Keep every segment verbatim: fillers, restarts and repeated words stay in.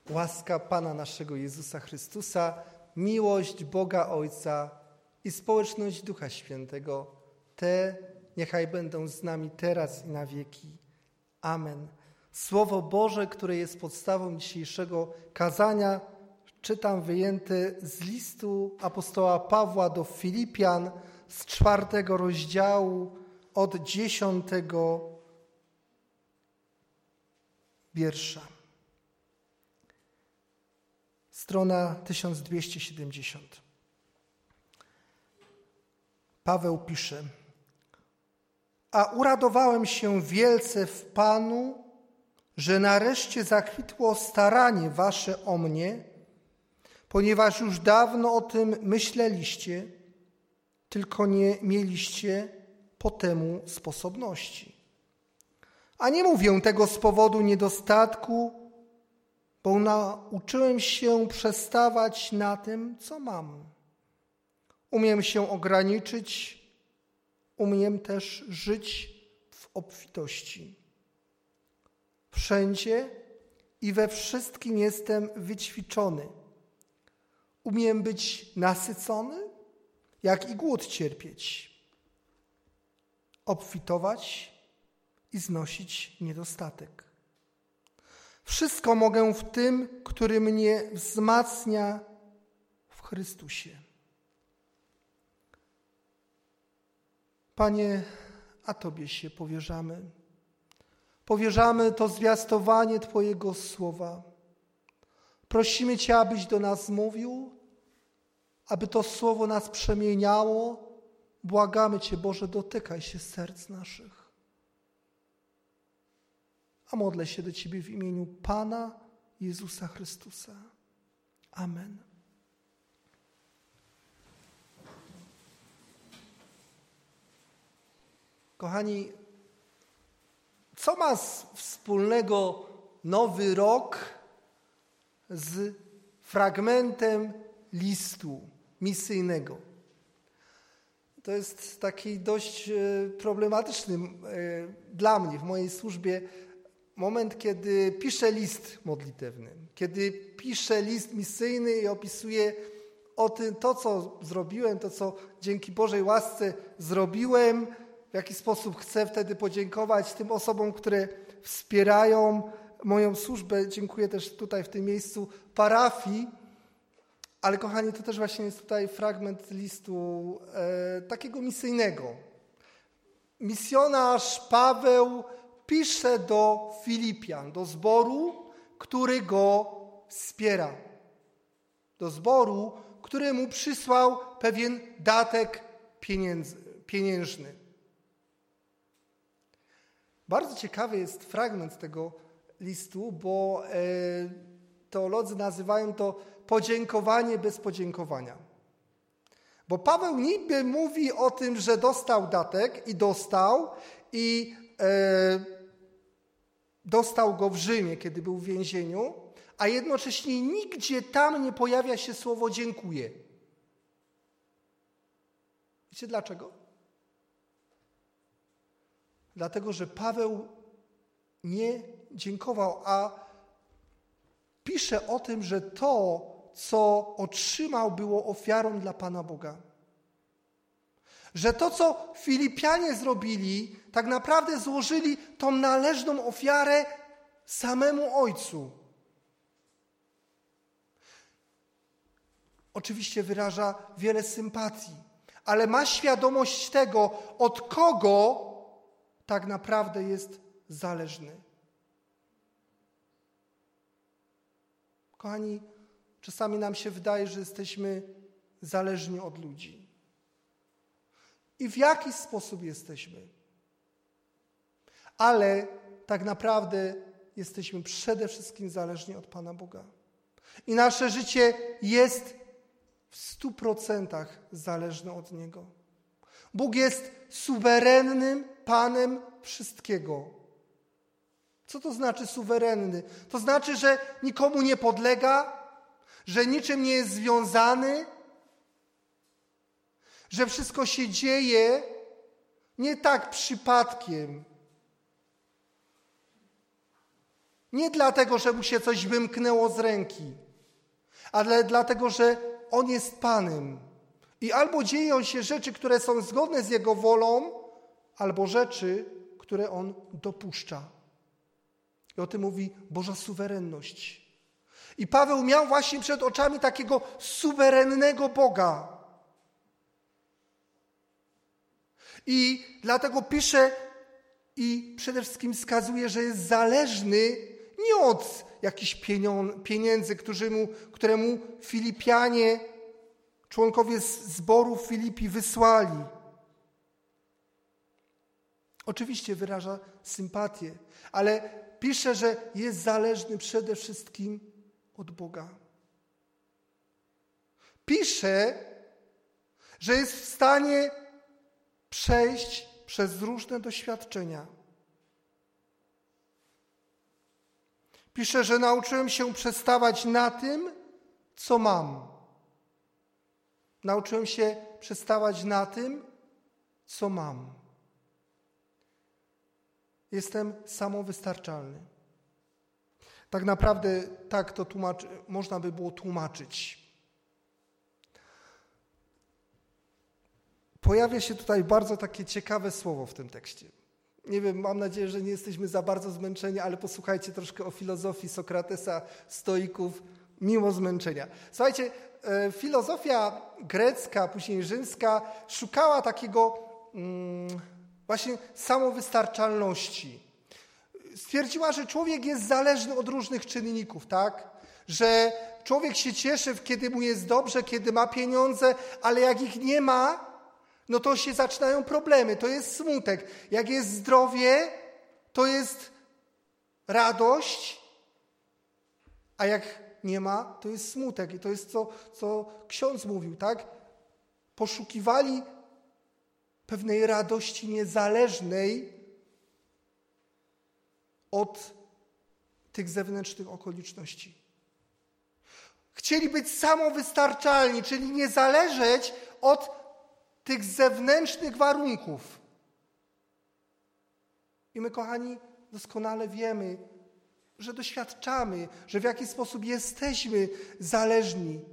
Łaska Pana naszego Jezusa Chrystusa, miłość Boga Ojca i społeczność Ducha Świętego, te niechaj będą z nami teraz i na wieki. Amen. Słowo Boże, które jest podstawą dzisiejszego kazania, czytam wyjęte z listu apostoła Pawła do Filipian z czwartego rozdziału od dziesiątego wiersza. Strona tysiąc dwieście siedemdziesiąt. Paweł pisze: A uradowałem się wielce w Panu, że nareszcie zakwitło staranie wasze o mnie, ponieważ już dawno o tym myśleliście, tylko nie mieliście po temu sposobności. A nie mówię tego z powodu niedostatku, bo nauczyłem się przestawać na tym, co mam. Umiem się ograniczyć, umiem też żyć w obfitości. Wszędzie i we wszystkim jestem wyćwiczony. Umiem być nasycony, jak i głód cierpieć, obfitować i znosić niedostatek. Wszystko mogę w tym, który mnie wzmacnia w Chrystusie. Panie, a Tobie się powierzamy. Powierzamy to zwiastowanie Twojego słowa. Prosimy Cię, abyś do nas mówił, aby to słowo nas przemieniało. Błagamy Cię, Boże, dotykaj się serc naszych. A modlę się do Ciebie w imieniu Pana Jezusa Chrystusa. Amen. Kochani, co ma wspólnego Nowy Rok z fragmentem listu misyjnego? To jest taki dość problematyczny dla mnie w mojej służbie moment, kiedy piszę list modlitewny, kiedy piszę list misyjny i opisuję o tym, to, co zrobiłem, to, co dzięki Bożej łasce zrobiłem, w jaki sposób chcę wtedy podziękować tym osobom, które wspierają moją służbę. Dziękuję też tutaj w tym miejscu parafii. Ale kochani, to też właśnie jest tutaj fragment listu e, takiego misyjnego. Misjonarz Paweł pisze do Filipian, do zboru, który go wspiera. Do zboru, który mu przysłał pewien datek pieniędzy, pieniężny. Bardzo ciekawy jest fragment tego listu, bo e, teolodzy nazywają to podziękowanie bez podziękowania. Bo Paweł niby mówi o tym, że dostał datek i dostał i e, dostał go w Rzymie, kiedy był w więzieniu, a jednocześnie nigdzie tam nie pojawia się słowo dziękuję. Wiecie dlaczego? Dlatego, że Paweł nie dziękował, a pisze o tym, że to, co otrzymał, było ofiarą dla Pana Boga. Że to, co Filipianie zrobili, tak naprawdę złożyli tą należną ofiarę samemu Ojcu. Oczywiście wyraża wiele sympatii, ale ma świadomość tego, od kogo tak naprawdę jest zależny. Kochani, czasami nam się wydaje, że jesteśmy zależni od ludzi. I w jaki sposób jesteśmy? Ale tak naprawdę jesteśmy przede wszystkim zależni od Pana Boga. I nasze życie jest w stu procentach zależne od Niego. Bóg jest suwerennym Panem wszystkiego. Co to znaczy suwerenny? To znaczy, że nikomu nie podlega, że niczym nie jest związany, że wszystko się dzieje nie tak przypadkiem, Nie dlatego, że mu się coś wymknęło z ręki, ale dlatego, że On jest Panem. I albo dzieją się rzeczy, które są zgodne z Jego wolą, albo rzeczy, które On dopuszcza. I o tym mówi Boża suwerenność. I Paweł miał właśnie przed oczami takiego suwerennego Boga. I dlatego pisze i przede wszystkim wskazuje, że jest zależny nie od jakichś pieniędzy, którzy mu, które mu Filipianie, członkowie zboru w Filipi wysłali. Oczywiście wyraża sympatię, ale pisze, że jest zależny przede wszystkim od Boga. Pisze, że jest w stanie przejść przez różne doświadczenia. Pisze, że nauczyłem się przestawać na tym, co mam. Nauczyłem się przestawać na tym, co mam. Jestem samowystarczalny. Tak naprawdę tak to tłumaczy, można by było tłumaczyć. Pojawia się tutaj bardzo takie ciekawe słowo w tym tekście. Nie wiem, mam nadzieję, że nie jesteśmy za bardzo zmęczeni, ale posłuchajcie troszkę o filozofii Sokratesa, stoików, mimo zmęczenia. Słuchajcie, filozofia grecka, później rzymska szukała takiego mm, właśnie samowystarczalności. Stwierdziła, że człowiek jest zależny od różnych czynników, tak? Że człowiek się cieszy, kiedy mu jest dobrze, kiedy ma pieniądze, ale jak ich nie ma, no to się zaczynają problemy, to jest smutek. Jak jest zdrowie, to jest radość, a jak nie ma, to jest smutek. I to jest to, co ksiądz mówił, tak? Poszukiwali pewnej radości niezależnej od tych zewnętrznych okoliczności. Chcieli być samowystarczalni, czyli nie zależeć od tych zewnętrznych warunków. I my, kochani, doskonale wiemy, że doświadczamy, że w jakiś sposób jesteśmy zależni.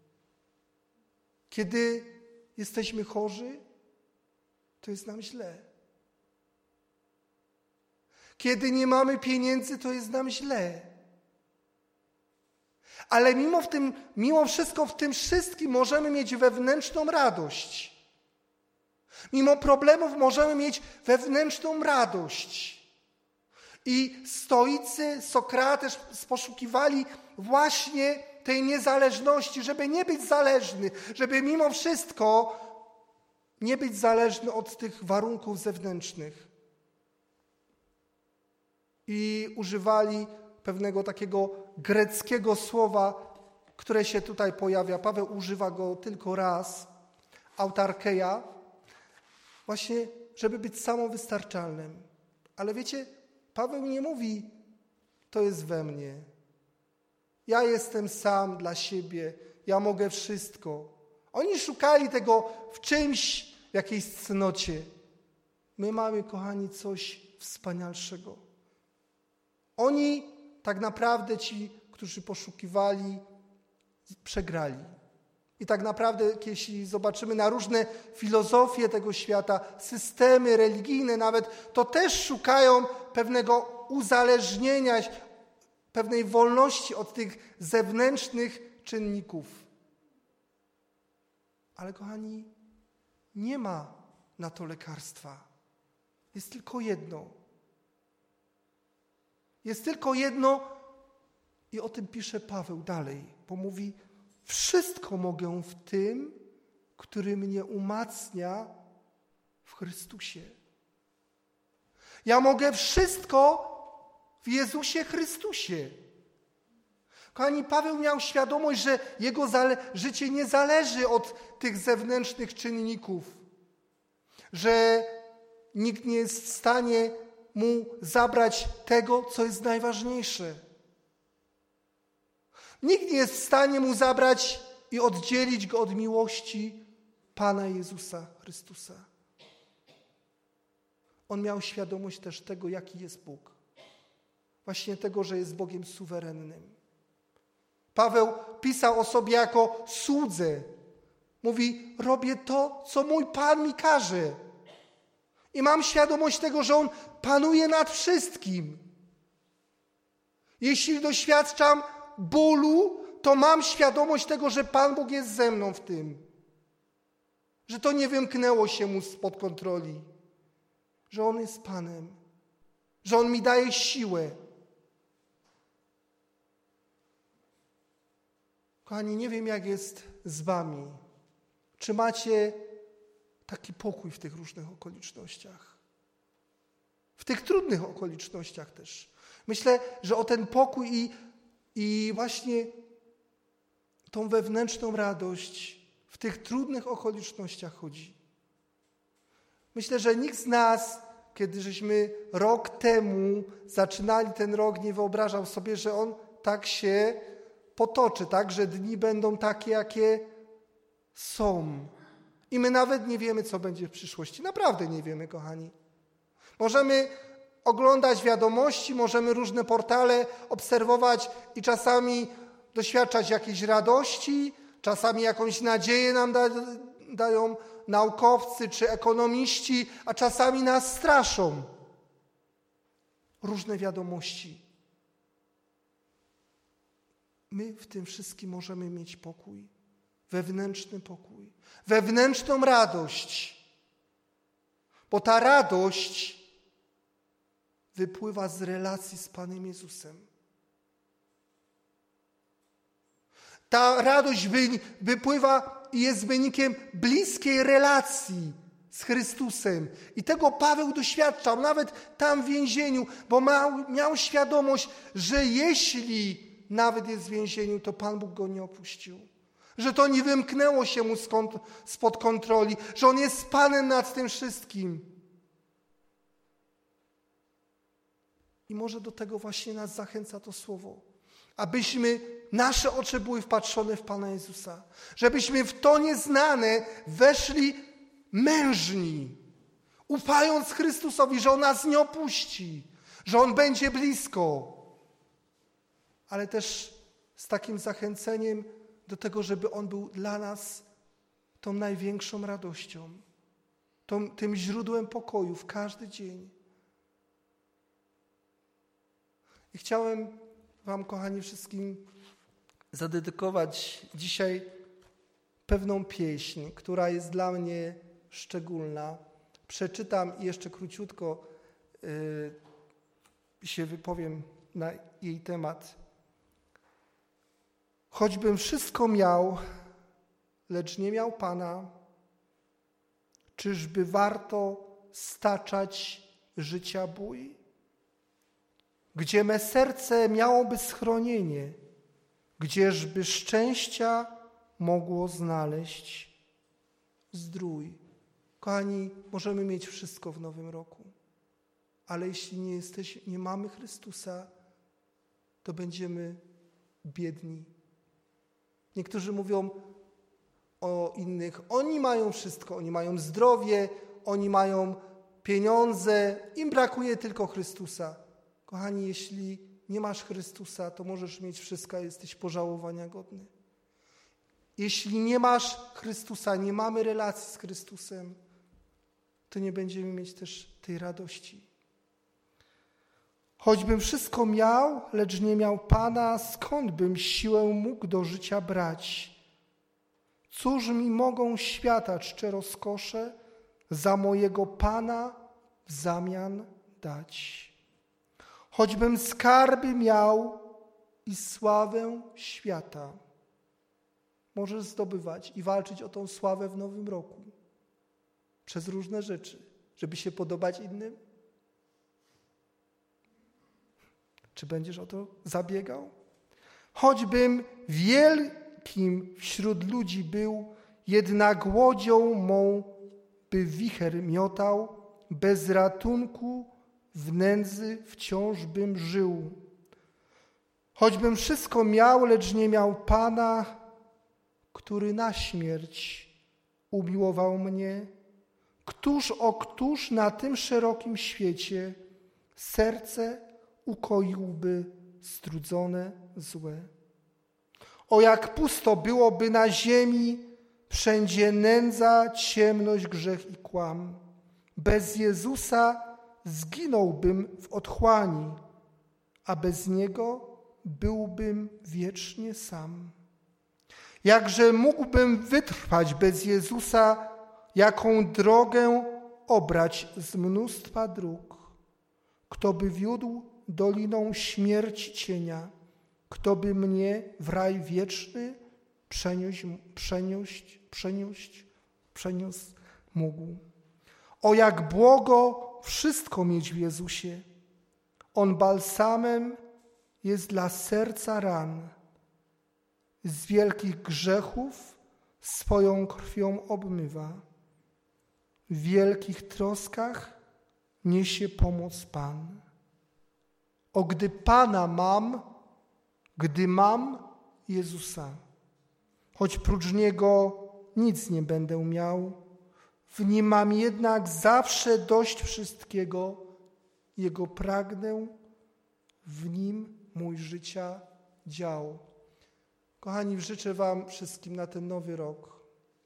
Kiedy jesteśmy chorzy, to jest nam źle. Kiedy nie mamy pieniędzy, to jest nam źle. Ale mimo, w tym, mimo wszystko w tym wszystkim możemy mieć wewnętrzną radość. Mimo problemów możemy mieć wewnętrzną radość. I stoicy, Sokrates poszukiwali właśnie tej niezależności, żeby nie być zależny, żeby mimo wszystko nie być zależny od tych warunków zewnętrznych. I używali pewnego takiego greckiego słowa, które się tutaj pojawia. Paweł używa go tylko raz, autarkeia, właśnie, żeby być samowystarczalnym. Ale wiecie, Paweł nie mówi, to jest we mnie. Ja jestem sam dla siebie, ja mogę wszystko. Oni szukali tego w czymś, w jakiejś cnocie. My mamy, kochani, coś wspanialszego. Oni tak naprawdę, ci, którzy poszukiwali, przegrali. I tak naprawdę, jeśli zobaczymy na różne filozofie tego świata, systemy religijne nawet, to też szukają pewnego uzależnienia, pewnej wolności od tych zewnętrznych czynników. Ale kochani, nie ma na to lekarstwa. Jest tylko jedno. Jest tylko jedno i o tym pisze Paweł dalej, bo mówi: wszystko mogę w tym, który mnie umacnia w Chrystusie. Ja mogę wszystko w Jezusie Chrystusie. Kochani, Paweł miał świadomość, że jego życie nie zależy od tych zewnętrznych czynników, że nikt nie jest w stanie mu zabrać tego, co jest najważniejsze. Nikt nie jest w stanie mu zabrać i oddzielić go od miłości Pana Jezusa Chrystusa. On miał świadomość też tego, jaki jest Bóg. właśnie tego, że jest Bogiem suwerennym. Paweł pisał o sobie jako słudze. Mówi, robię to, co mój Pan mi każe. I mam świadomość tego, że On panuje nad wszystkim. Jeśli doświadczam bólu, to mam świadomość tego, że Pan Bóg jest ze mną w tym. Że to nie wymknęło się Mu spod kontroli. Że On jest Panem. Że On mi daje siłę. Kochani, nie wiem, jak jest z wami. Czy macie taki pokój w tych różnych okolicznościach? W tych trudnych okolicznościach też. Myślę, że o ten pokój i, i właśnie tą wewnętrzną radość w tych trudnych okolicznościach chodzi. Myślę, że nikt z nas, kiedy żeśmy rok temu zaczynali ten rok, nie wyobrażał sobie, że on tak się potoczy, tak, że dni będą takie, jakie są. I my nawet nie wiemy, co będzie w przyszłości. Naprawdę nie wiemy, kochani. Możemy oglądać wiadomości, możemy różne portale obserwować i czasami doświadczać jakiejś radości, czasami jakąś nadzieję nam da, dają naukowcy czy ekonomiści, a czasami nas straszą. Różne wiadomości. My w tym wszystkim możemy mieć pokój, wewnętrzny pokój, wewnętrzną radość, bo ta radość wypływa z relacji z Panem Jezusem. Ta radość wypływa i jest wynikiem bliskiej relacji z Chrystusem. I tego Paweł doświadczał, nawet tam w więzieniu, bo miał, miał świadomość, że jeśli nawet jest w więzieniu, to Pan Bóg go nie opuścił. Że to nie wymknęło się mu spod kontroli, że On jest Panem nad tym wszystkim. I może do tego właśnie nas zachęca to słowo. Abyśmy, nasze oczy były wpatrzone w Pana Jezusa. Żebyśmy w to nieznane weszli mężni, ufając Chrystusowi, że On nas nie opuści, że On będzie blisko. Ale też z takim zachęceniem do tego, żeby On był dla nas tą największą radością, tą, tym źródłem pokoju w każdy dzień. I chciałem wam, kochani, wszystkim zadedykować dzisiaj pewną pieśń, która jest dla mnie szczególna. Przeczytam i jeszcze króciutko yy, się wypowiem na jej temat. Choćbym wszystko miał, lecz nie miał Pana, czyżby warto staczać życia bój? Gdzie me serce miałoby schronienie, gdzieżby szczęścia mogło znaleźć zdrój. Kochani, możemy mieć wszystko w nowym roku, ale jeśli nie jesteś, nie mamy Chrystusa, to będziemy biedni. Niektórzy mówią o innych, oni mają wszystko, oni mają zdrowie, oni mają pieniądze, im brakuje tylko Chrystusa. Kochani, jeśli nie masz Chrystusa, to możesz mieć wszystko, jesteś pożałowania godny. Jeśli nie masz Chrystusa, nie mamy relacji z Chrystusem, to nie będziemy mieć też tej radości. Choćbym wszystko miał, lecz nie miał Pana, skąd bym siłę mógł do życia brać? Cóż mi mogą świata czcze rozkosze za mojego Pana w zamian dać? Choćbym skarby miał i sławę świata, możesz zdobywać i walczyć o tą sławę w nowym roku przez różne rzeczy, żeby się podobać innym. Czy będziesz o to zabiegał? Choćbym wielkim wśród ludzi był, jednak łodzią mą by wicher miotał, bez ratunku w nędzy wciąż bym żył. Choćbym wszystko miał, lecz nie miał Pana, który na śmierć umiłował mnie, któż o któż na tym szerokim świecie serce ukoiłby strudzone złe. O jak pusto byłoby na ziemi, wszędzie nędza, ciemność, grzech i kłam. Bez Jezusa zginąłbym w otchłani, a bez Niego byłbym wiecznie sam. Jakże mógłbym wytrwać bez Jezusa, jaką drogę obrać z mnóstwa dróg? Kto by wiódł doliną śmierci cienia, kto by mnie w raj wieczny przenieść, przenieść, przenieść, przeniósł mógł. O jak błogo wszystko mieć w Jezusie. On balsamem jest dla serca ran. Z wielkich grzechów swoją krwią obmywa. W wielkich troskach niesie pomoc Pan. O gdy Pana mam, gdy mam Jezusa, choć prócz Niego nic nie będę miał, w Nim mam jednak zawsze dość wszystkiego, Jego pragnę, w Nim mój życia dział. Kochani, życzę wam wszystkim na ten nowy rok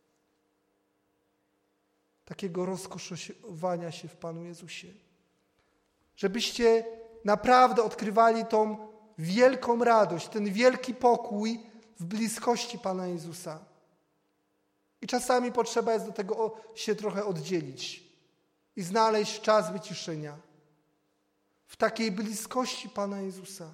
takiego rozkoszowania się w Panu Jezusie. Żebyście naprawdę odkrywali tą wielką radość, ten wielki pokój w bliskości Pana Jezusa. I czasami potrzeba jest do tego się trochę oddzielić i znaleźć czas wyciszenia w takiej bliskości Pana Jezusa.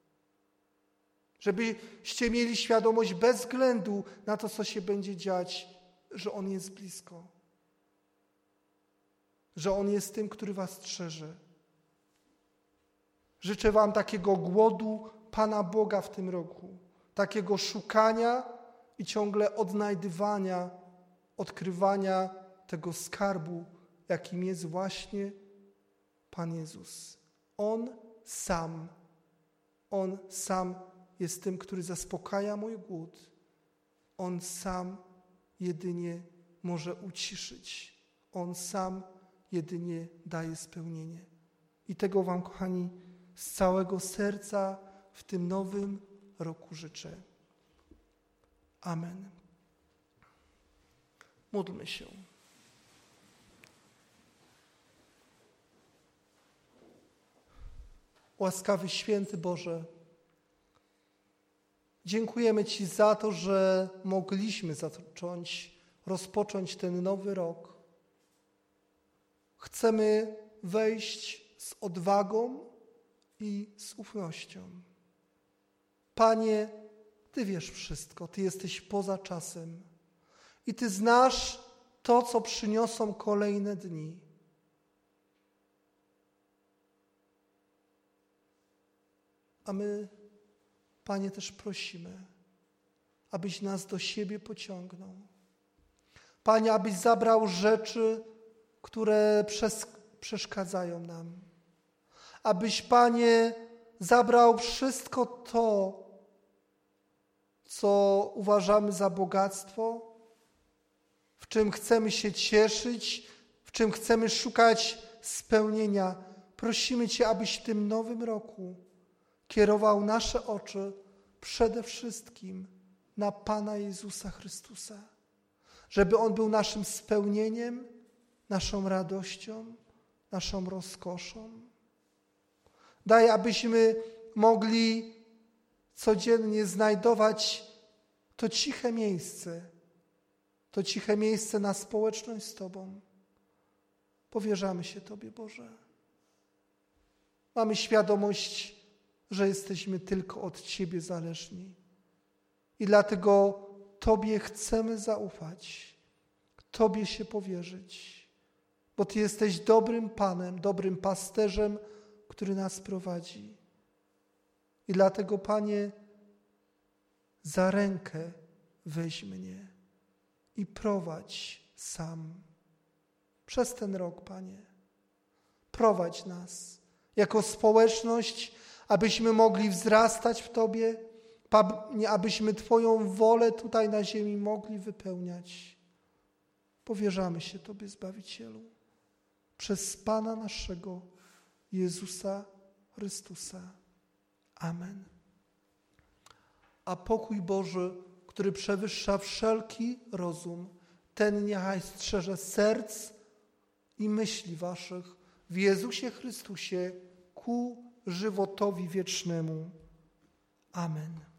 Żebyście mieli świadomość bez względu na to, co się będzie dziać, że On jest blisko. Że On jest tym, który was strzeże. Życzę wam takiego głodu Pana Boga w tym roku. Takiego szukania i ciągle odnajdywania, odkrywania tego skarbu, jakim jest właśnie Pan Jezus. On sam, On sam jest tym, który zaspokaja mój głód. On sam jedynie może uciszyć. On sam jedynie daje spełnienie. I tego wam, kochani, z całego serca w tym nowym roku życzę. Amen. Módlmy się. Łaskawy, święty Boże, dziękujemy Ci za to, że mogliśmy zacząć, rozpocząć ten nowy rok. Chcemy wejść z odwagą i z ufnością. Panie, Ty wiesz wszystko, Ty jesteś poza czasem i Ty znasz to, co przyniosą kolejne dni. A my, Panie, też prosimy, abyś nas do siebie pociągnął. Panie, abyś zabrał rzeczy, które przes- przeszkadzają nam. Abyś, Panie, zabrał wszystko to, co uważamy za bogactwo, w czym chcemy się cieszyć, w czym chcemy szukać spełnienia. Prosimy Cię, abyś w tym nowym roku kierował nasze oczy przede wszystkim na Pana Jezusa Chrystusa. Żeby On był naszym spełnieniem, naszą radością, naszą rozkoszą. Daj, abyśmy mogli codziennie znajdować to ciche miejsce, to ciche miejsce na społeczność z Tobą. Powierzamy się Tobie, Boże. Mamy świadomość, że jesteśmy tylko od Ciebie zależni. I dlatego Tobie chcemy zaufać, Tobie się powierzyć, bo Ty jesteś dobrym Panem, dobrym pasterzem, który nas prowadzi. I dlatego, Panie, za rękę weź mnie i prowadź sam. Przez ten rok, Panie, prowadź nas jako społeczność, abyśmy mogli wzrastać w Tobie, abyśmy Twoją wolę tutaj na ziemi mogli wypełniać. Powierzamy się Tobie, Zbawicielu, przez Pana naszego Jezusa Chrystusa. Amen. A pokój Boży, który przewyższa wszelki rozum, ten niechaj strzeże serc i myśli waszych w Jezusie Chrystusie ku żywotowi wiecznemu. Amen.